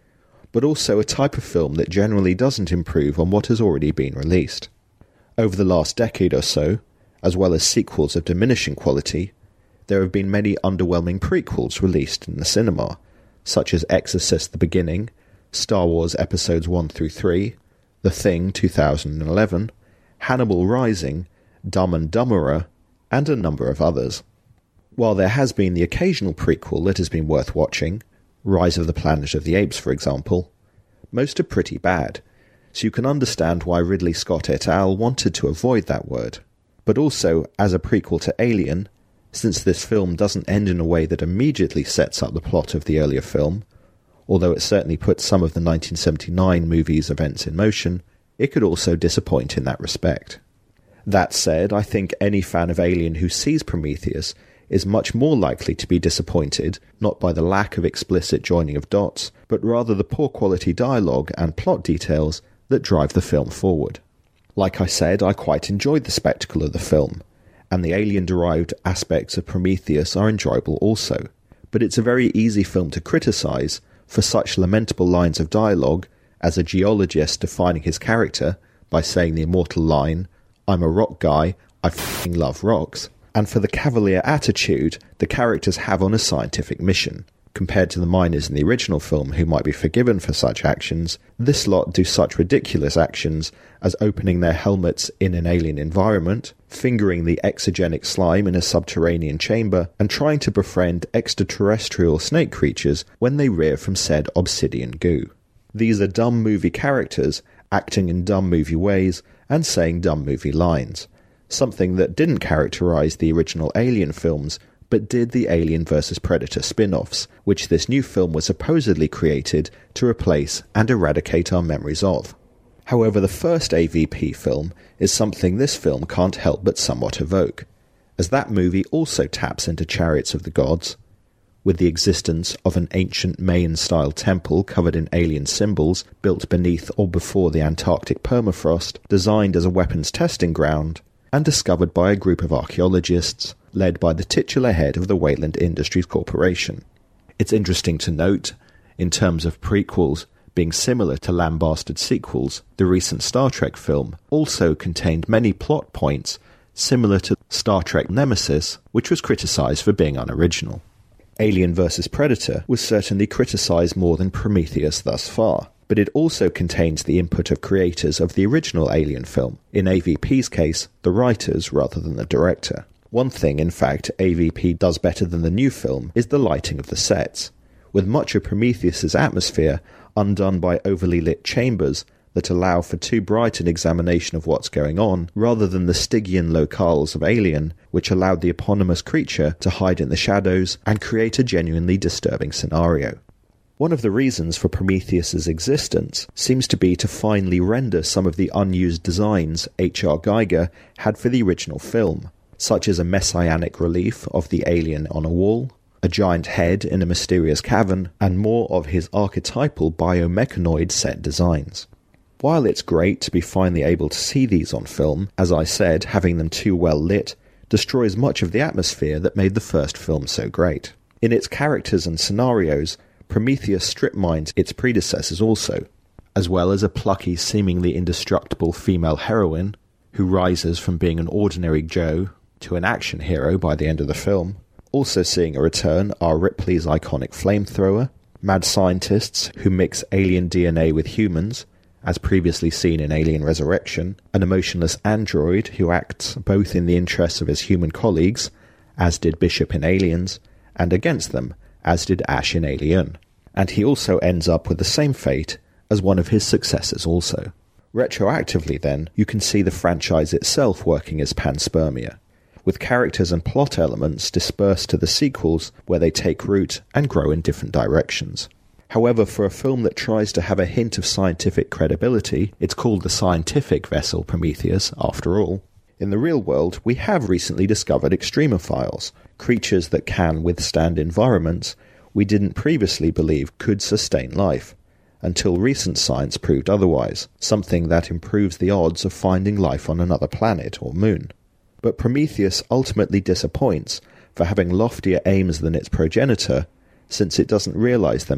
but also a type of film that generally doesn't improve on what has already been released. Over the last decade or so, as well as sequels of diminishing quality, there have been many underwhelming prequels released in the cinema, such as Exorcist: The Beginning, Star Wars Episodes one through three, The Thing two thousand eleven, Hannibal Rising, Dumb and Dumberer, and a number of others. While there has been the occasional prequel that has been worth watching, Rise of the Planet of the Apes for example, most are pretty bad, so you can understand why Ridley Scott et al. Wanted to avoid that word. But also, as a prequel to Alien, since this film doesn't end in a way that immediately sets up the plot of the earlier film, although it certainly puts some of the nineteen seventy-nine movie's events in motion, it could also disappoint in that respect. That said, I think any fan of Alien who sees Prometheus is much more likely to be disappointed, not by the lack of explicit joining of dots, but rather the poor quality dialogue and plot details that drive the film forward. Like I said, I quite enjoyed the spectacle of the film, and the alien-derived aspects of Prometheus are enjoyable also, but it's a very easy film to criticise for such lamentable lines of dialogue as a geologist defining his character by saying the immortal line, "I'm a rock guy, I f***ing love rocks," and for the cavalier attitude the characters have on a scientific mission. Compared to the miners in the original film who might be forgiven for such actions, this lot do such ridiculous actions as opening their helmets in an alien environment, fingering the exogenic slime in a subterranean chamber, and trying to befriend extraterrestrial snake creatures when they rear from said obsidian goo. These are dumb movie characters acting in dumb movie ways and saying dumb movie lines, something that didn't characterise the original Alien films but did the Alien versus. Predator spin-offs, which this new film was supposedly created to replace and eradicate our memories of. However, the first A V P film is something this film can't help but somewhat evoke, as that movie also taps into Chariots of the Gods, with the existence of an ancient Mayan-style temple covered in alien symbols built beneath or before the Antarctic permafrost, designed as a weapons testing ground, and discovered by a group of archaeologists led by the titular head of the Wayland Industries Corporation. It's interesting to note, in terms of prequels being similar to lambasted sequels, the recent Star Trek film also contained many plot points similar to Star Trek Nemesis, which was criticised for being unoriginal. Alien versus. Predator was certainly criticised more than Prometheus thus far, but it also contains the input of creators of the original Alien film, in A V P's case, the writers rather than the director. One thing, in fact, A V P does better than the new film is the lighting of the sets, with much of Prometheus's atmosphere undone by overly lit chambers that allow for too bright an examination of what's going on, rather than the Stygian locales of Alien, which allowed the eponymous creature to hide in the shadows and create a genuinely disturbing scenario. One of the reasons for Prometheus's existence seems to be to finally render some of the unused designs H R Giger had for the original film, such as a messianic relief of the alien on a wall, a giant head in a mysterious cavern, and more of his archetypal biomechanoid set designs. While it's great to be finally able to see these on film, as I said, having them too well lit destroys much of the atmosphere that made the first film so great. In its characters and scenarios, Prometheus strip mines its predecessors also, as well as a plucky, seemingly indestructible female heroine who rises from being an ordinary Joe to an action hero by the end of the film. Also seeing a return are Ripley's iconic flamethrower, mad scientists who mix alien D N A with humans, as previously seen in Alien Resurrection, an emotionless android who acts both in the interests of his human colleagues, as did Bishop in Aliens, and against them, as did Ash in Alien. And he also ends up with the same fate as one of his successors also. Retroactively then, you can see the franchise itself working as panspermia, with characters and plot elements dispersed to the sequels where they take root and grow in different directions. However, for a film that tries to have a hint of scientific credibility, it's called the scientific vessel Prometheus, after all. In the real world, we have recently discovered extremophiles, creatures that can withstand environments we didn't previously believe could sustain life, until recent science proved otherwise, something that improves the odds of finding life on another planet or moon. But Prometheus ultimately disappoints for having loftier aims than its progenitor, since it doesn't realise them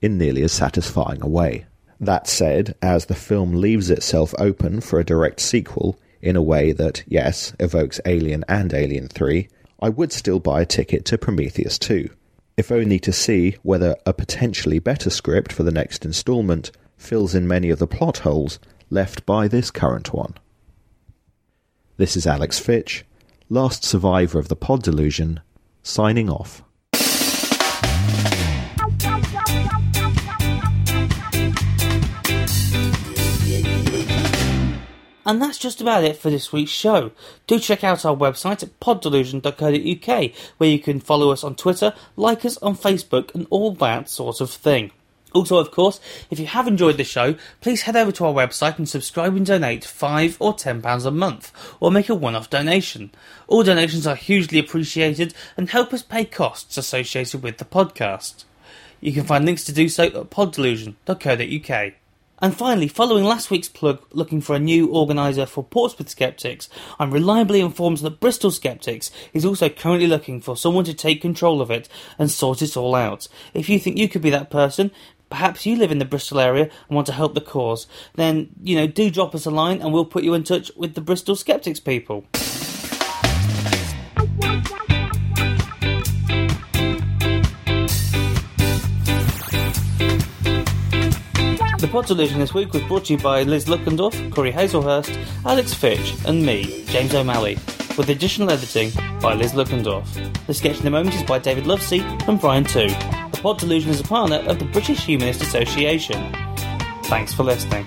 in nearly as satisfying a way. That said, as the film leaves itself open for a direct sequel in a way that, yes, evokes Alien and Alien three, I would still buy a ticket to Prometheus two, if only to see whether a potentially better script for the next instalment fills in many of the plot holes left by this current one. This is Alex Fitch, last survivor of the Pod Delusion, signing off. And that's just about it for this week's show. Do check out our website at pod delusion dot co dot uk, where you can follow us on Twitter, like us on Facebook, and all that sort of thing. Also, of course, if you have enjoyed the show, please head over to our website and subscribe and donate five or ten pounds a month, or make a one-off donation. All donations are hugely appreciated and help us pay costs associated with the podcast. You can find links to do so at pod delusion dot co dot uk. And finally, following last week's plug looking for a new organiser for Portsmouth Skeptics, I'm reliably informed that Bristol Skeptics is also currently looking for someone to take control of it and sort it all out. If you think you could be that person, perhaps you live in the Bristol area and want to help the cause, then, you know, do drop us a line and we'll put you in touch with the Bristol Skeptics people. The Pod Delusion this week was brought to you by Liz Luckendorf, Corey Hazelhurst, Alex Fitch and me, James O'Malley, with additional editing by Liz Luckendorf. The sketch in the moment is by David Lovesey and Brian Tu. The Pod Delusion is a partner of the British Humanist Association. Thanks for listening.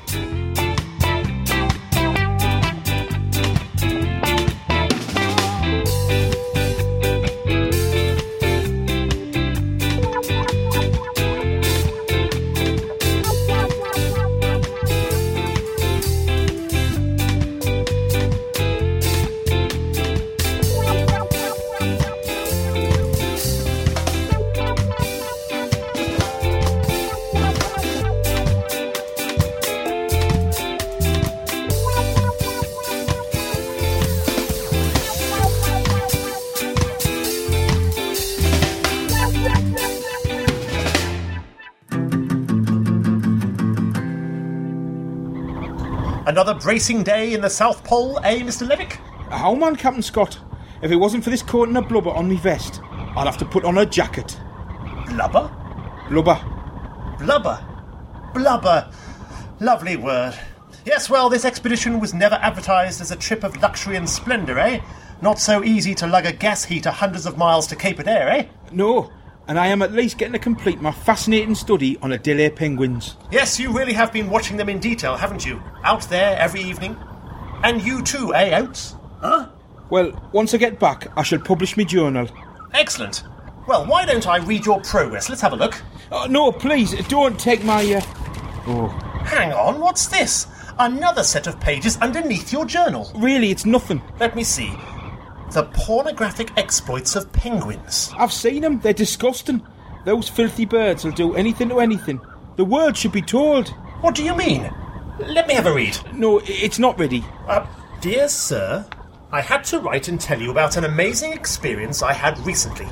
Another bracing day in the South Pole, eh, Mister Levick? How man, Captain Scott? If it wasn't for this coat and a blubber on me vest, I'd have to put on a jacket. Blubber? Blubber. Blubber. Blubber. Lovely word. Yes, well, this expedition was never advertised as a trip of luxury and splendour, eh? Not so easy to lug a gas heater hundreds of miles to Cape Adare, eh? No, and I am at least getting to complete my fascinating study on Adelie penguins. Yes, you really have been watching them in detail, haven't you? Out there every evening. And you too, eh, Oates? Huh? Well, once I get back, I shall publish my journal. Excellent. Well, why don't I read your progress? Let's have a look. Oh, no, please, don't take my... Uh... Oh. Hang on, what's this? Another set of pages underneath your journal. Really, it's nothing. Let me see. The pornographic exploits of penguins. I've seen them. They're disgusting. Those filthy birds will do anything to anything. The world should be told. What do you mean? Let me have a read. No, it's not ready. Uh, dear sir, I had to write and tell you about an amazing experience I had recently.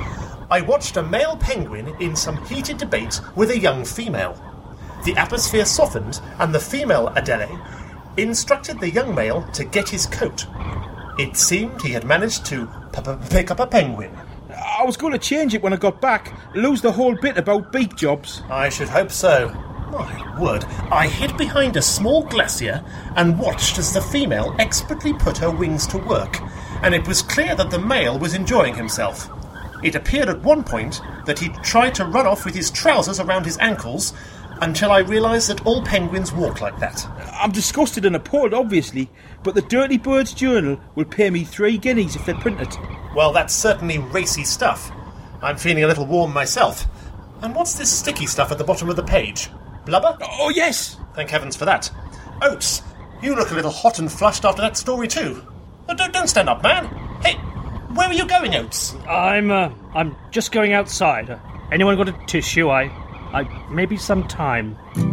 I watched a male penguin in some heated debate with a young female. The atmosphere softened, and the female Adelie instructed the young male to get his coat. It seemed he had managed to p- p- pick up a penguin. I was going to change it when I got back, lose the whole bit about beak jobs. I should hope so. My word, I hid behind a small glacier and watched as the female expertly put her wings to work, and it was clear that the male was enjoying himself. It appeared at one point that he tried to run off with his trousers around his ankles, until I realised that all penguins walk like that. I'm disgusted and appalled, obviously, but the Dirty Birds Journal will pay me three guineas if they print it. Well, that's certainly racy stuff. I'm feeling a little warm myself. And what's this sticky stuff at the bottom of the page? Blubber? Oh, yes! Thank heavens for that. Oates, you look a little hot and flushed after that story too. Oh, don't, don't stand up, man. Hey, where are you going, Oates? I'm, uh, I'm just going outside. Uh, anyone got a tissue? I... I... maybe some time.